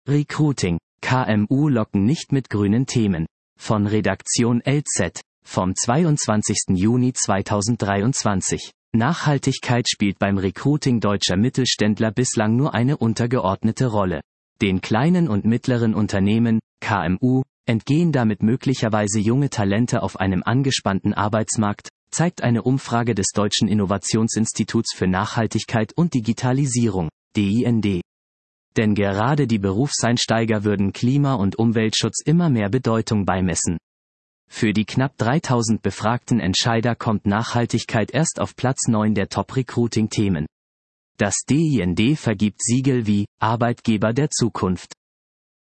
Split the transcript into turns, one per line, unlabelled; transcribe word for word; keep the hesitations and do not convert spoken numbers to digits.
Recruiting, K M U locken nicht mit grünen Themen. Von Redaktion L Z, vom zweiundzwanzigsten Juni zweitausenddreiundzwanzig. Nachhaltigkeit spielt beim Recruiting deutscher Mittelständler bislang nur eine untergeordnete Rolle. Den kleinen und mittleren Unternehmen, K M U, entgehen damit möglicherweise junge Talente auf einem angespannten Arbeitsmarkt, zeigt eine Umfrage des Deutschen Innovationsinstituts für Nachhaltigkeit und Digitalisierung, D I N D. Denn gerade die Berufseinsteiger würden Klima- und Umweltschutz immer mehr Bedeutung beimessen. Für die knapp dreitausend befragten Entscheider kommt Nachhaltigkeit erst auf Platz neun der Top-Recruiting-Themen. Das D I N D vergibt Siegel wie Arbeitgeber der Zukunft.